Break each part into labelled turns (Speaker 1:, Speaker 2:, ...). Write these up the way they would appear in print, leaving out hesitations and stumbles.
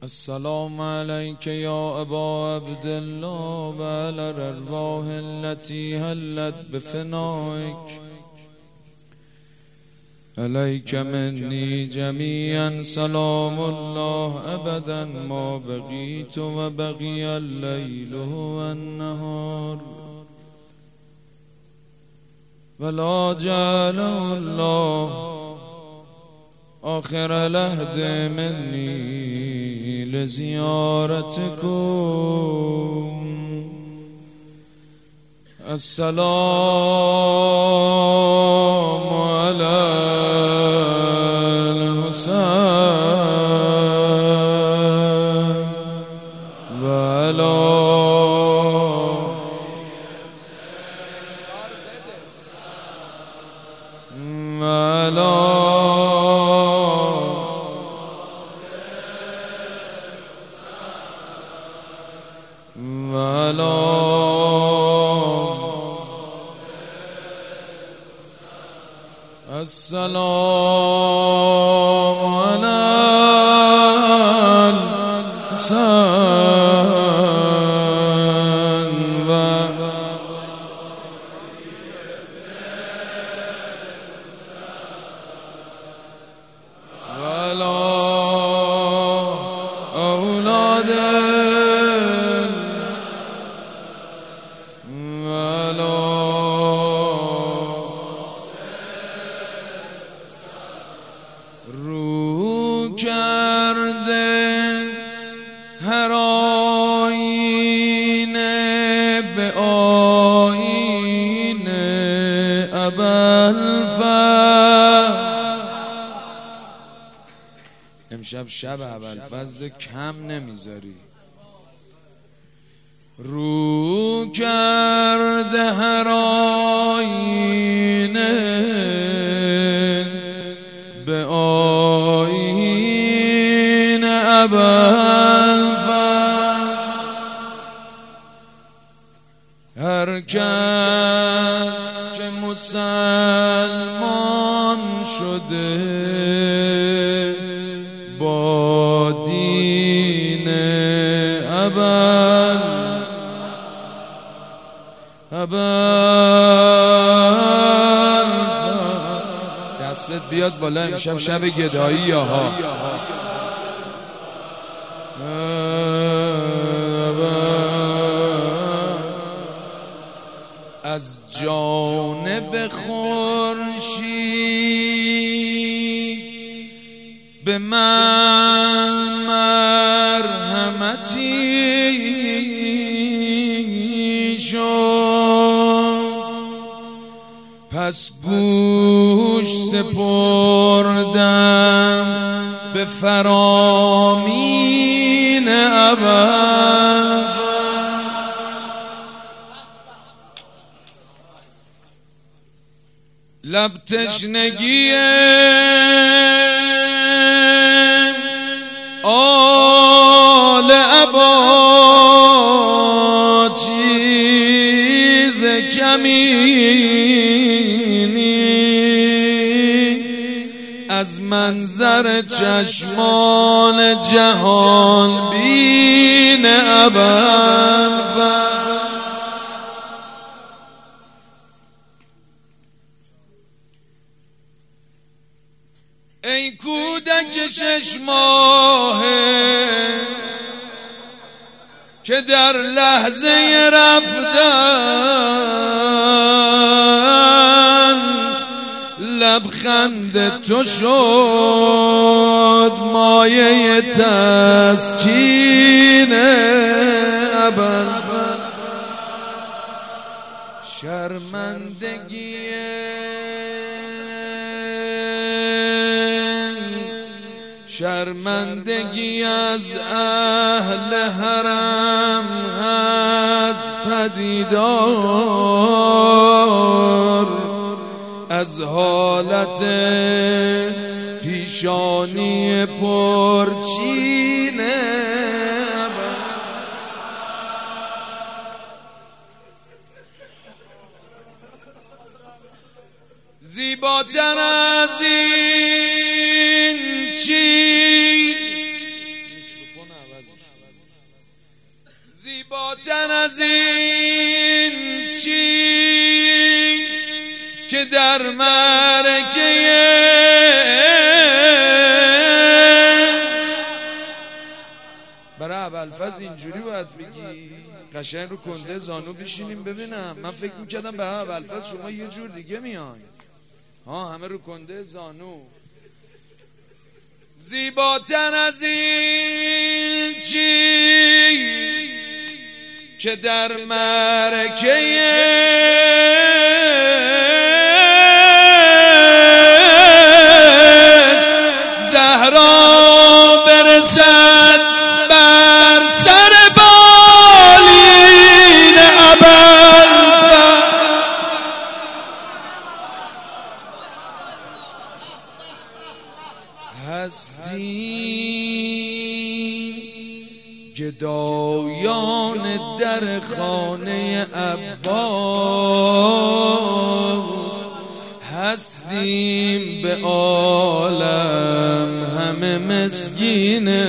Speaker 1: السلام عليك يا أبا عبد الله وعلى الأرواح التي هلت بفنائك عليك مني جميعا سلام الله أبدا ما بقيت وبقي الليل والنهار ولا جعله الله آخر لحد مني لزيارتكم. السلام على الحسين وعلى السلام على الحسين وعلى أولاده کرده هر آینه به آینه ابوالفضل. امشب شب ابوالفضل کم نمیذاری. رو کرده هر آینه به آینه ابوالفضل. هر کس که مسلمان شده با دین ابوالفضل دستت بیاد بالا. امشب شب گدایی ها. از جانب خورشید به من مرحمتی شد، پس گوش سپردم به فرامین ابوالفضل. لب تشنگی آل عبا چیز کمی نیست از منظر چشمان جهان بین ابوالفضل. ای کودک 6 ماهه که در لحظه رفتن لبخند تو شد مایه تسکین ابوالفضل. شرمندگی از اهل حرم هست پدیدار، از حالت پیشانی پرچین زیباتر از این چی از این چیز که در معرکه برای ابوالفضل اینجوری باید بگی قشنگ رو کنده زانو بشینیم ببینم. من فکر میکردم برای ابوالفضل شما یه جور دیگه میای. همه رو کنده زانو. زیباتر از این چیز که در معرکه زهرا برسد بر سر بالین ابوالفضل. هستیم گدایان در خانه عباس، هستیم به عالم همه مسکینه.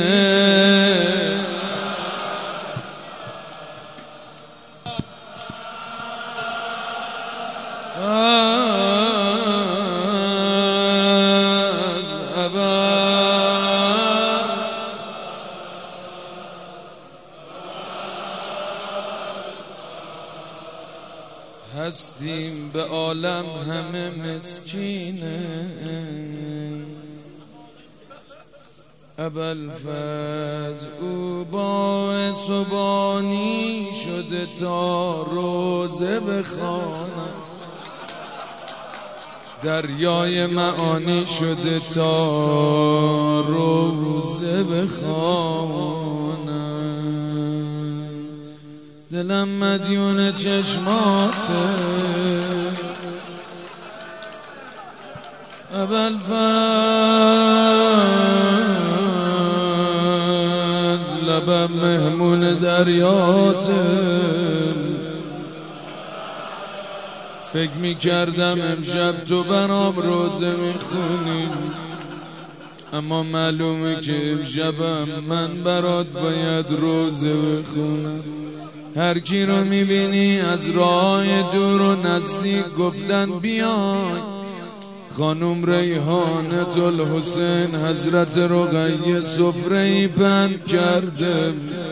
Speaker 1: هستیم به عالم همه مسکینه. ابوالفضل او باعث و بانی شده تا روزه بخوانم، دریای معانی شده تا روزه بخوانم. دلم مدیون چشماته ابوالفضل، لبم مهمون دریاته. فکر میکردم امشب تو برام روزه میخونی، اما معلومه که امشبم من برات باید روزه بخونم. هر کی رو میبینی از راه دور و نزدیک گفتن بیای. خانم ریحانة الحسین حضرت رقیه سفره‌ای بند کرده،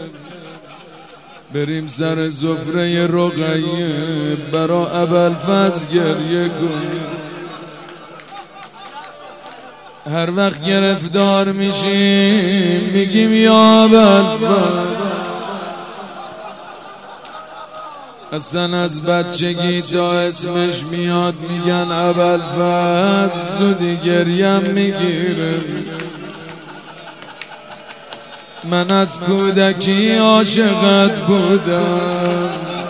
Speaker 1: بریم سر سفره رقیه برا ابوالفضل گریه کنیم. هر وقت گرفتار میشیم میگیم یا ابوالفضل. اصلا از بچگی تا اسمش میاد میگن ابوالفضل، زودی گریم میگیره. من از کودکی عاشقت بودم،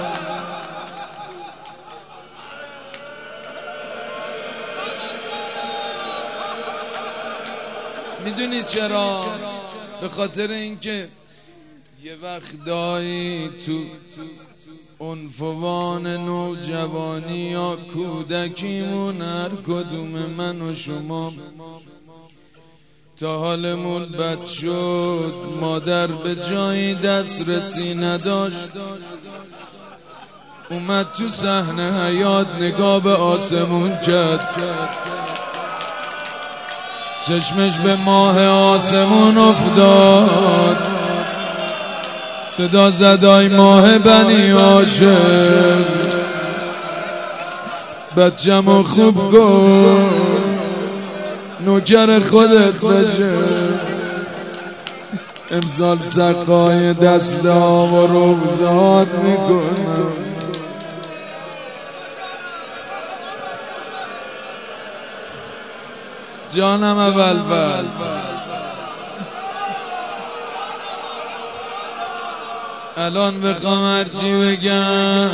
Speaker 1: میدونی چرا؟ به خاطر اینکه یه وقتایی تو عنفوان نوجوانی یا کودکیمون هر کدوم من و شما تا حالمون بد شد، مادر به جایی دسترسی نداشت، اومد تو صحنه حیات نگاه به آسمون کرد، چشمش به ماه آسمون افتاد، صدا زدای ماه بنی عاشق، بچه‌مو خوب کن نوکر خودت بشه. امسال سقای دسته ها و روزات میکنم. جانم ابوالفضل، الان بخوام هرچی بگم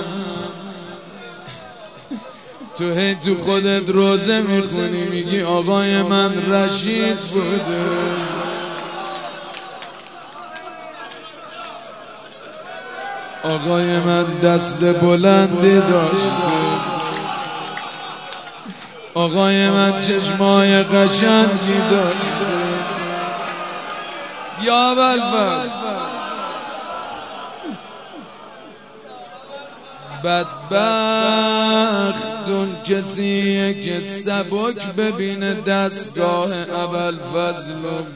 Speaker 1: تو خودت روزه میخونی میگی آقای من رشید بوده. آقای من دست بلندی داشته، آقای من چشمای قشنگی داشته. یا ابوالفضل بدبخت اون کسیه که سبک ببینه دستگاه ابوالفضل.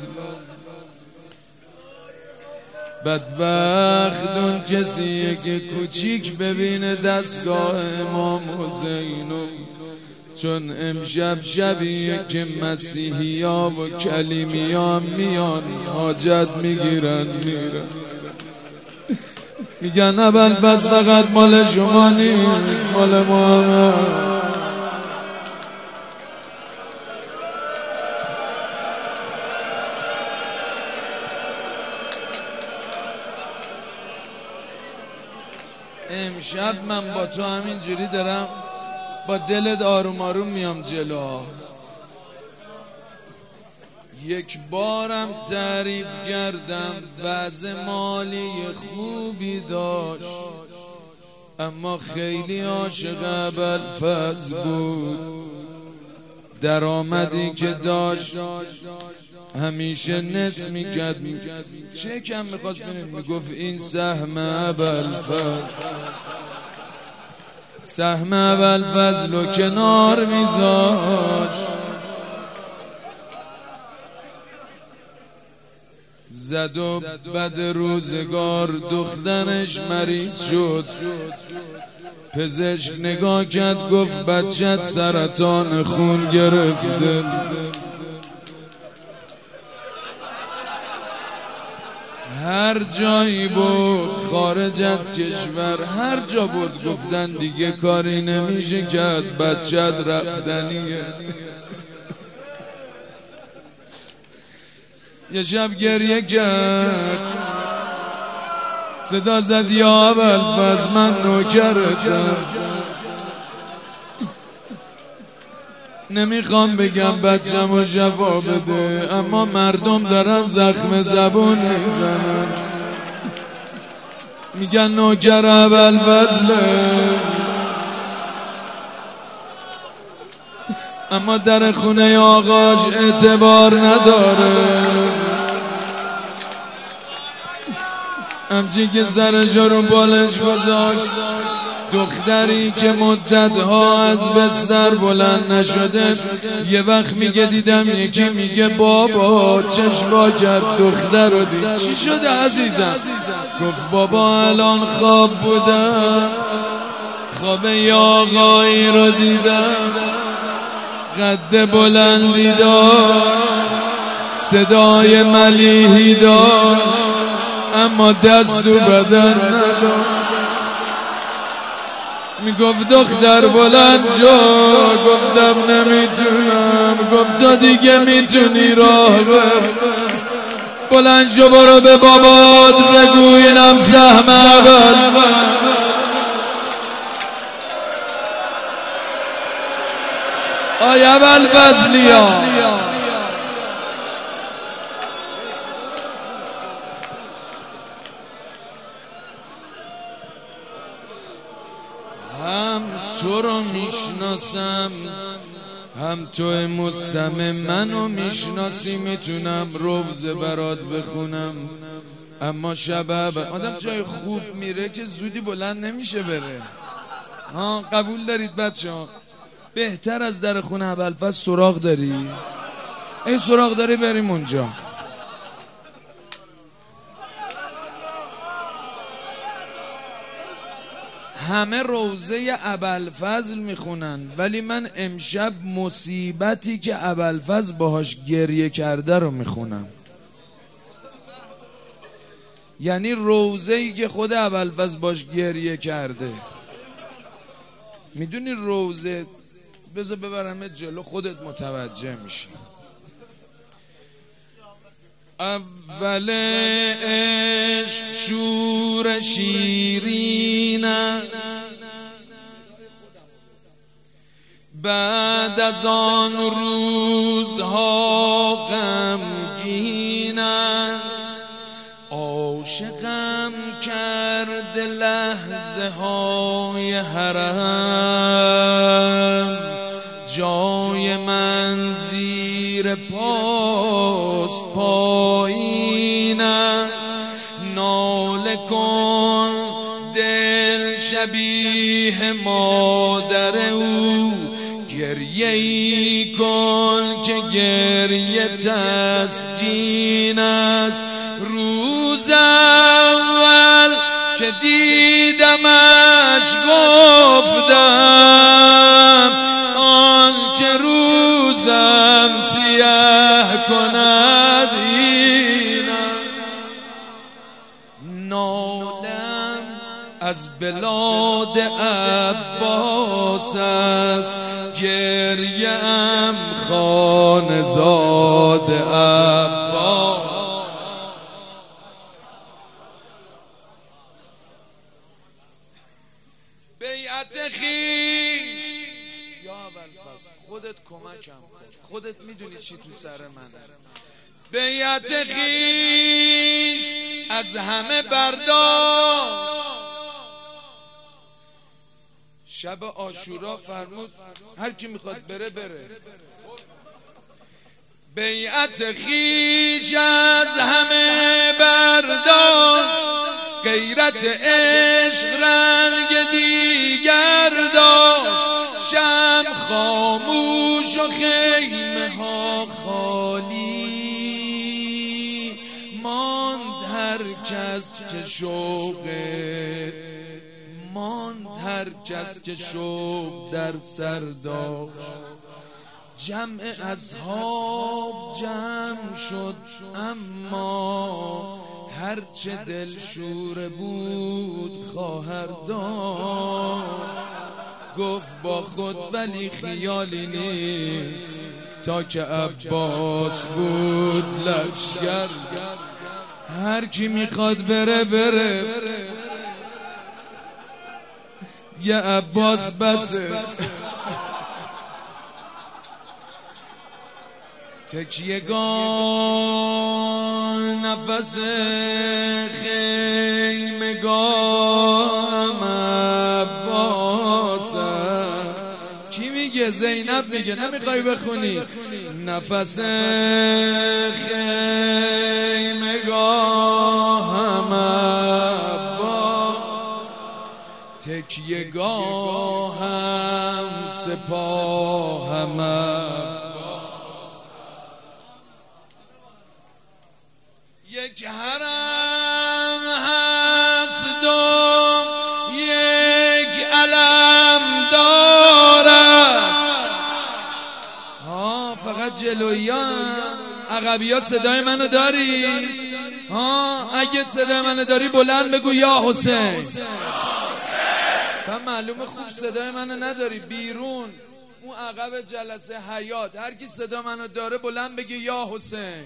Speaker 1: بدبخت اون کسیه که کوچیک ببینه دستگاه امام حسینو، چون امشب شبیه که مسیحی ها و کلیمی ها میان حاجت میگیرن میرن، میگن ابوالفضل فقط مال شما نیست، مال ما. امشب من با تو همینجوری دارم با دلت آروم آروم میام جلو. یک بارم تعریف کردم وضع مالی خوبی داشت، اما خیلی عاشق ابوالفضل بود. درآمدی که داشت همیشه نصف میکرد، چه کم میخواست بینید میگفت این سهم ابوالفضل، سهم ابوالفضل رو کنار میذاشت. زد و بد روزگار دخترش مریض شد، پزشک نگاه کرد گفت بچت سرطان خون گرفته. هر جایی بود خارج از کشور، هر جا بود گفتن دیگه کاری نمیشه کرد، بچت رفتنیه. یه شب گریه کرد، صدا زد یا ابوالفضل من نوکرتم، نمیخوام بگم بچه‌مو شفا بده، اما مردم دارن زخم زبون میزنن، میگن نوکر ابوالفضله، اما در خونه آقاش اعتبار نداره. همچین که سرشو رو بالش گذاشت، دختری که مدتها از بستر بلند نشده، یه وقت میگه دیدم یکی میگه بابا چشم کرد دختر رو دید. چی شده عزیزم؟ گفت بابا الان خواب بودم، خواب یه آقایی رو دیدم، قد بلندی داشت، صدای ملیحی داشت، اما دست و بدن نداشت. میگفت دختر بلند شو، گفتم نمیتونم. گفت تا دیگه میتونی راه بر، بلند شو برو به بابات بگو اینم سهم ابوالفضل. آی ابوالفضلیا، هم تو رو میشناسم، هم تو مستمع منو میشناسی، میتونم روزه برات بخونم، اما شباب آدم جای خوب میره که زودی بلند نمیشه بره. قبول دارید بچه‌ها؟ بهتر از در خونه ابوالفضل سراغ داری؟ ای سراغ داری بریم اونجا. همه روزه ابوالفضل میخونن، ولی من امشب مصیبتی که ابوالفضل باهاش گریه کرده رو میخونم. یعنی روزه‌ای که خود ابوالفضل باش گریه کرده. میدونی روزه، بذار ببرم جلو خودت متوجه میشی. اول عشق شور شیرین است، بعد از آن روزها غمگین است. عاشقم کرد لحظه های حرم، جای من زیر پاست پایین است. ناله کن دل شبیه مادر او، گریه ای کن که گریه تسکین است. روز اول که دیدمش گفتم آن که روزم سیاه کند اینم. نالم از بلاد عباس است، گریه ام خانه‌زاد عباس. بیعت خویش یا ابوالفضل، خودت کمکم کن، خودت میدونی چی تو سر منه. بیعت خویش از همه برداشت. شب عاشورا فرمود هر کی میخواد بره بره. بیعت خویش از همه برداشت، غیرت عشق رنگ دیگر داشت. شب خاموش و خیمه ها خالی ماند، هر کس که هر کس که شوق در سر داشت. جمع اصحاب جمع شد اما هرچه دلشور بود خواهر داشت. گفت با خود ولی خیالی نیست، تا که عباس بود لشگر. هر کی میخواد بره بره، یه عباس بسه. تکیه‌گاه نفس خیمگاهم عباس. کی میگه؟ زینب میگه، نمیخوای بخونی؟ نفس خیمگاهم عباس، تکیه‌گاهم سپاهم عباس. یک حرم هست و یک علم دار است. فقط جلویان، عقبی ها صدای منو داری؟ اگه صدای منو داری بلند بگو یا حسین. و معلومه خوب صدای منو نداری. بیرون اون عقب جلسه حیات هر کی صدا منو داره بلند بگه یا حسین.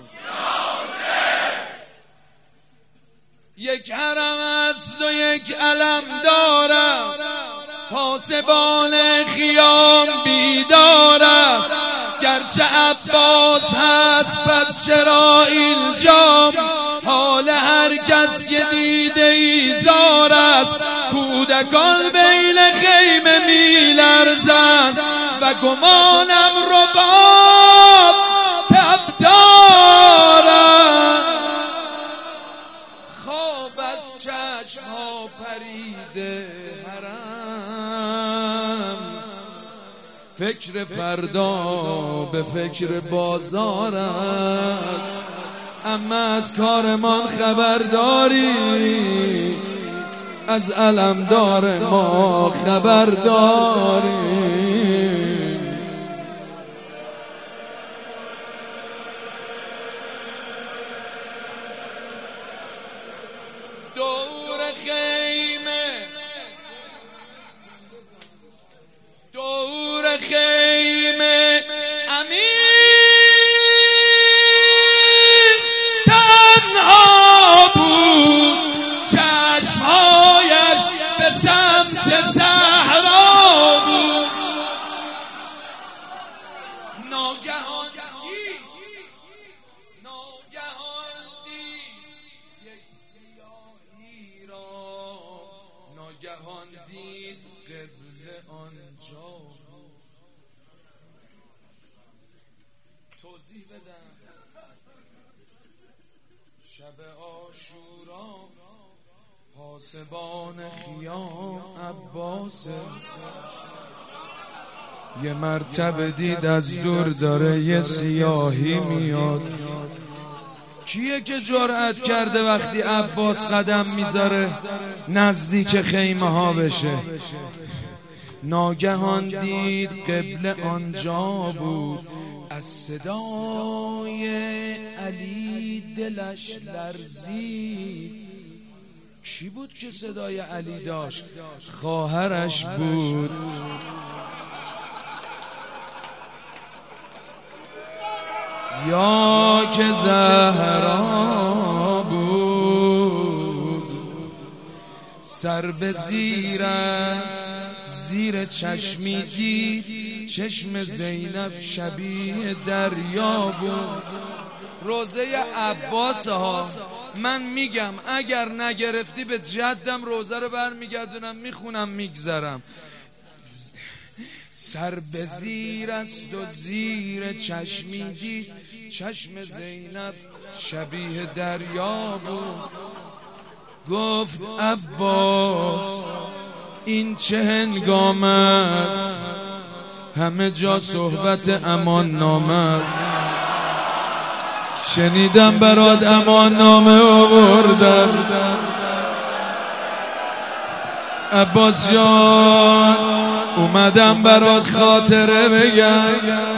Speaker 1: یک حرم است و یک علم دار است، پاسبان خیام بیدار است. گرچه عباس هست پس چرا اینجا، حال هر کس که دیده ایزار است. کودکان بین خیمه می لرزند و گمانم رباب تب دارد. خواب از چشم ها پریده حرم، فکر فردا به فکر بازار است. اما از کارمان خبرداری، از علمدار ما خبرداری. دور خیمه امین تنها بود، چشمهایش به سمت صحرا بود. ناگهان دید یک سیاهی را، ناگهان دید قبله آنجا. توضیح بدم. شب عاشورا پاسبان خیام عباس یه مرتبه دید از دور داره یه سیاهی میاد. کیه که جرأت کرده وقتی عباس قدم میذاره نزدیک خیمه ها بشه؟ ناگهان دید قبله آنجا بود، از صدای علی دلش لرزید. کی بود که صدای علی داشت؟ خواهرش بود. یا که زهرا بود، سر به زیر است زیر چشمی دید، چشم زینب شبیه دریا بود. روزه عباس ها، من میگم اگر نگرفتی به جدم روزه رو برمیگردونم میخونم میگذرم. سر به زیر است و زیر چشمی دید، چشم زینب شبیه دریا بود. گفت عباس این چه هنگام است، همه جا صحبت امان نامه است. شنیدم برات امان نامه آوردم عباس جان، اومدم برات خاطره بگم،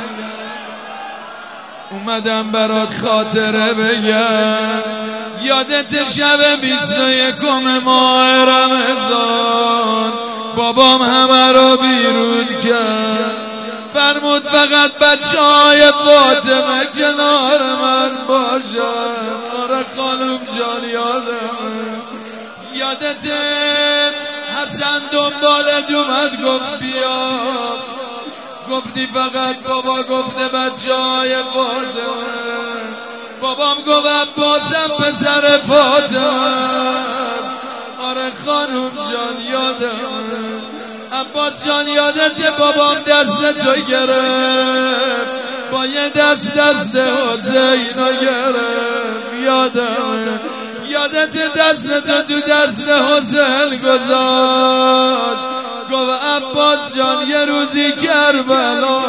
Speaker 1: اومدم برات خاطره بگم. یادت شب 21 ماه رمضان بابام همه رو بیرون کرد، فرمود فقط بچه‌های فاطمه کنار من باشن. آره خانم جان یادمه. یادته حسن دنبالت اومد گفت بیا، گفتی فقط بابا گفته بچه‌های فاطمه. بابام گفت عباسم پسر فاطمه. آره خانم جان یادمه. عباس جان یادته بابام دست تو گرفت، با یه دست حسینو گرفت. یادمه. یادت دست تو دست حسین گذاشت، گفت عباس جان یه روزی کربلا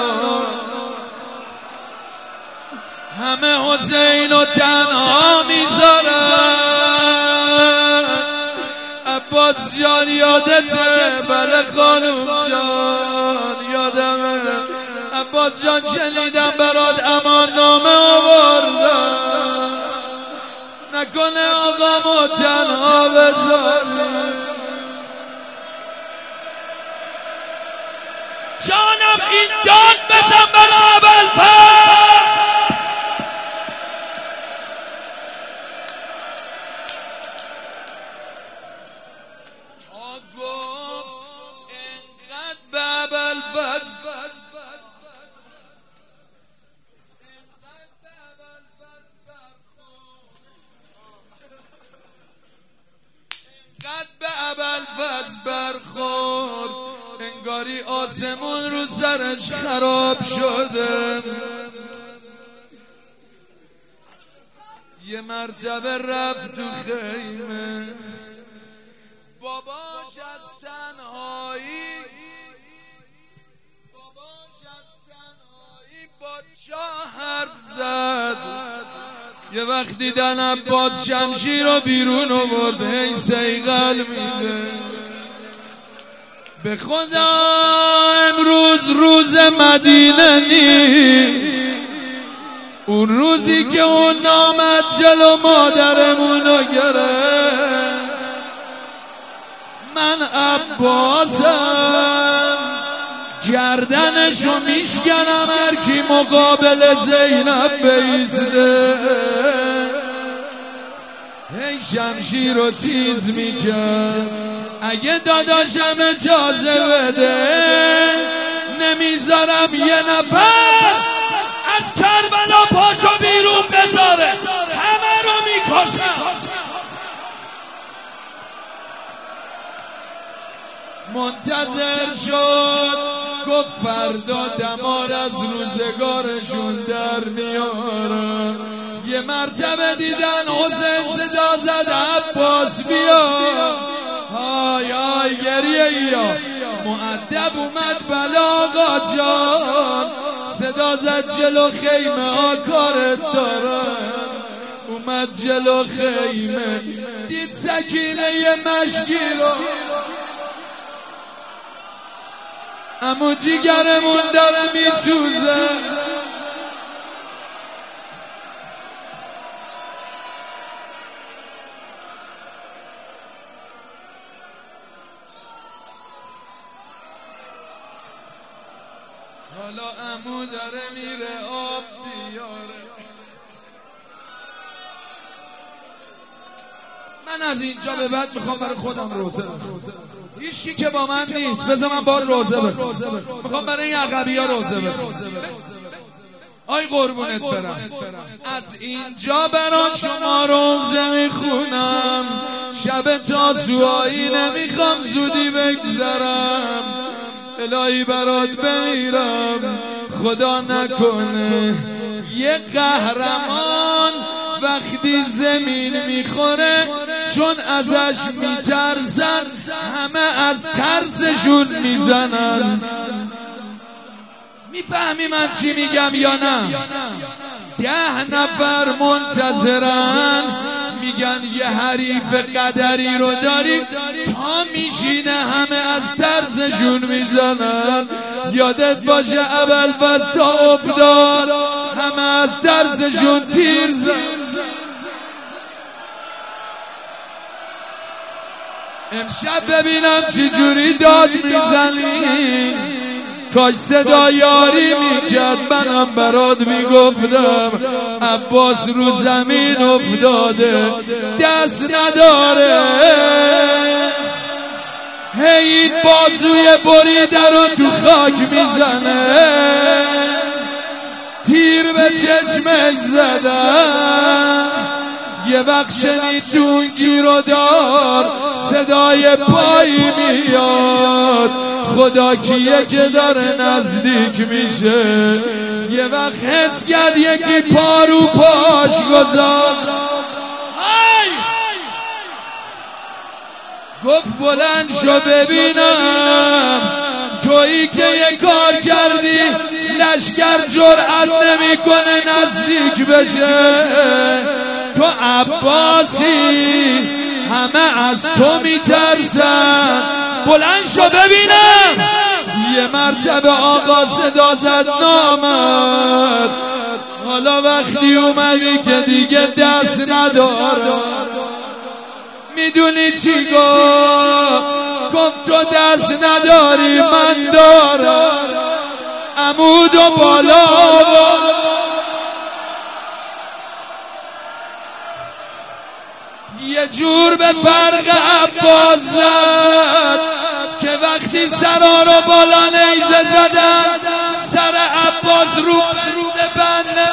Speaker 1: همه حسینو تنها میذارن. عباس جان یادته؟ بله خانم جان یادمه. عباس جان شنیدم برات امان نامه آوردم، نکنه آقامو تنها بذاری. جانم این داد بزن برا ابوالفضل. تا گفت اینقدر به ابوالفضل، قد به ابوالفضل برخورد انگاری آسمون رو سرش خراب شده. یه مرتبه رفت تو خیمه، باباش از تنهایی با شاه حرف زد. یه وقت دیدن عباس شمشیر رو بیرون آورد، هی صیقل میده به خدا امروز روز مدینه نیست، اون روزی که اون آمد جلو مادرمونو گرفت. من عباسم گردنشو میشکنم هر کی مقابل زینب بیسته. هی شمشیر رو تیز میکرد، اگه داداشم اجازه بده نمیذارم یه نفر از کربلا پاشو بیرون بذاره، همه رو میکشم. منتظر شد، گفت فردا دمار از روزگارشون در میارم. یه مرتبه دیدن حسین صدا زد عباس بیا، گریه یا مؤدب اومد بلاغا جان، صدا زد جلو خیمه آکارت دارم. اومد جلو خیمه دید سکینه یه مشکی رو، امو جیگرمون داره میسوزه. حالا عمو داره میره آب بیاره. من از اینجا به بعد میخوام برای خودم روزه بخونم. هیچکی که با من نیست بذار من باید روزه بخونم. میخوام برای این عقبی ها روزه بخونم. آی قربونت برم، از اینجا برای شما روزه میخونم. شب تاسوعایی نمیخوام زودی بگذرم. الهی برات بمیرم، خدا نکنه یه قهرمان وقتی زمین میخوره چون ازش میترسن همه از ترسشون میزنن. میفهمی من چی میگم یا نه؟ 10 نفر منتظرن میگن یه حریف قدری رو داری، تا میشینه همه از ترسشون میزنن. یادت باشه ابوالفضل تا افتاد همه از ترسشون تیر زن. امشب ببینم چی جوری داد میزنی. کاش صدا یاری میکرد منم برات میگفتم. عباس رو زمین افتاده دست نداره، هی بازوی بریده رو تو خاک میزنه. تیر به چشمش زدن. یه وقت شنید تو گیر و دار صدای پایی میاد. خدا کیه که داره نزدیک میشه. یه وقت حس کرد یکی پا رو پاش گذاشت. گفت بلند شو ببینم تویی که یه کار کردی لشکر جرأت نمیکنه نزدیک بشه. تو عباسی همه از تو میترسن. بلند شو ببینم. یه مرتبه آقا صدا زد نامد. حالا وقتی اومدی که دیگه دست نداره. میدونی چی گفت تو دست نداری من دارم. عمود و بالا یه جور به فرق عباس زد که وقتی سرا رو بالا نیزه زدن سر عباس رو بنده.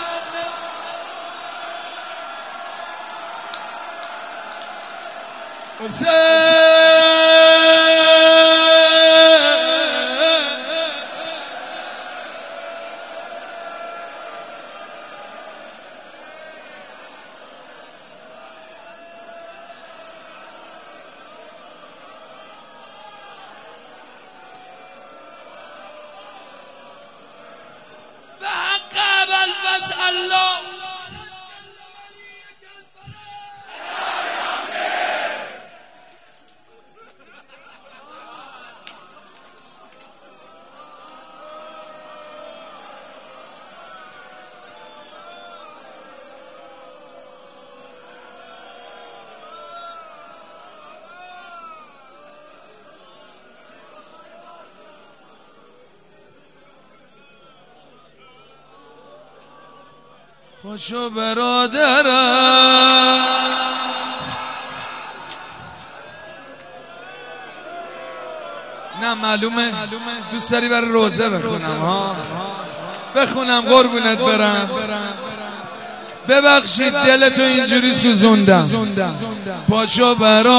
Speaker 1: پاشو برادرم. نه معلومه دوست داری برای روزه بخونم ها. بخونم قربونت برم. ببخشید دلتو اینجوری سوزوندم. پاشو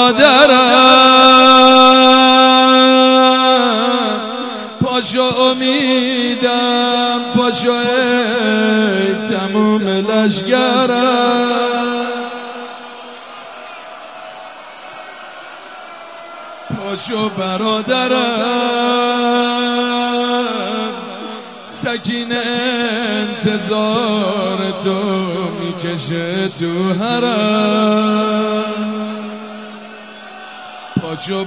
Speaker 1: برادرم، پاشو امیدم، پاشو ای تموم لشگرم. پاشو برادرم، سکینه انتظار تو میکشه تو حرم. پاشو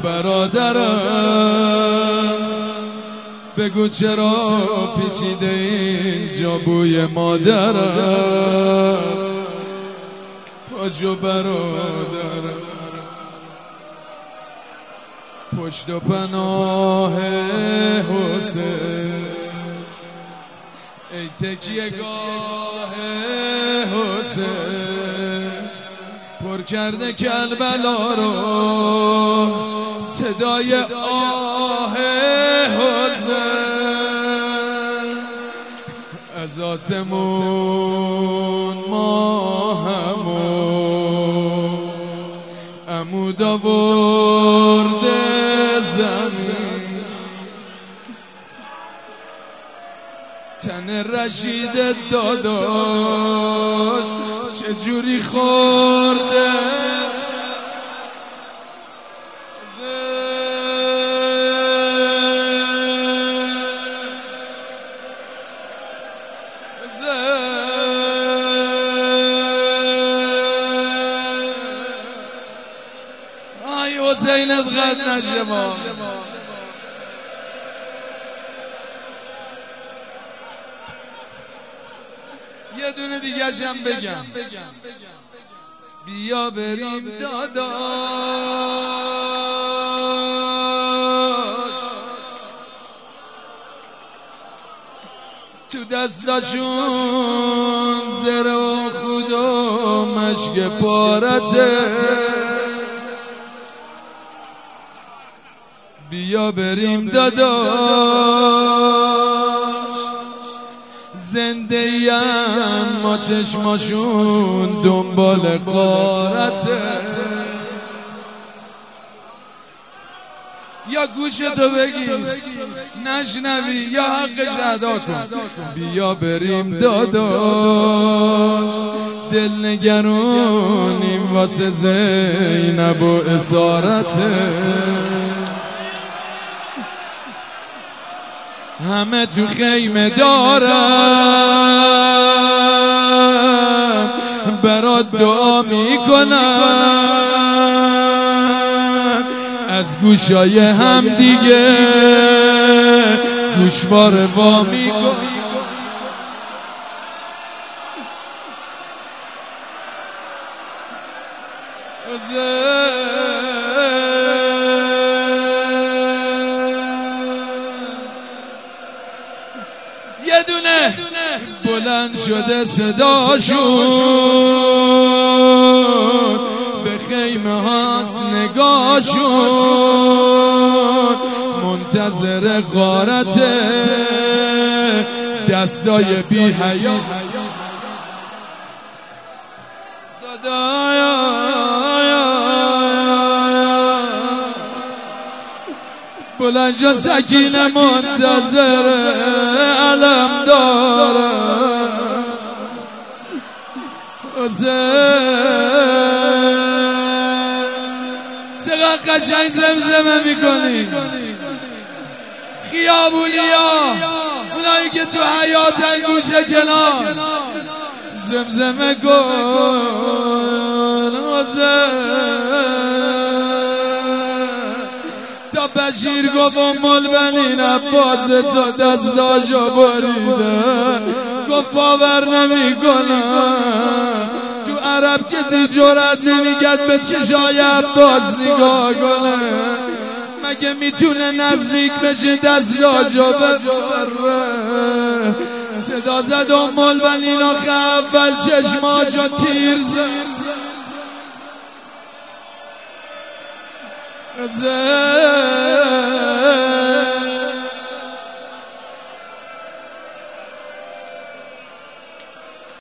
Speaker 1: برادرم، بگو چرا پیچیده اینجا بوی مادرم. پاشو برادرم، پشت و پناه حسین، ای تکیه گاه حسین، پر کرده کربلا رو صدای آه حسین. از آسمون ما همون عمود آورده زمین، تن رشید داداش چجوری خورده. آی حسینت قد نجما، یه دونه دیگه هم بگم. بیا بریم داداش، تو دستاشون زر و خود و مشک پارته. بیا بریم داداش، زنده یم ما چشماشون دنبال غارته. یا گوشتو بگیر نشنوی یا حقش ادا کن. بیا بریم داداش، دل نگرونیم واسه زینب و اسارته. همه تو خیمه دارم برات دعا میکنم، از گوشای هم دیگه گوشوار وا میکنم. یه دونه بلند شده صداشون، به خیمه هاست نگاهشون، منتظر غارته. دستای بی حیا بلند شد سکینه منتظر علم داره. چقدر قشنگ زمزمه میکنی خیابونیا، اونایی که تو حیاتن گوشه کنار زمزمه کن. تا بشیر گفت مل بنین عباس تا دستاشو بریده، گفت باور نمی کنم تو عرب کسی جرأت نمیگد به چشای عباس نگاه کنه. مگه میتونه نزدیک بشه دستاشو ببره. صدا زد مل بنین آخه اول چشماشو تیر زد.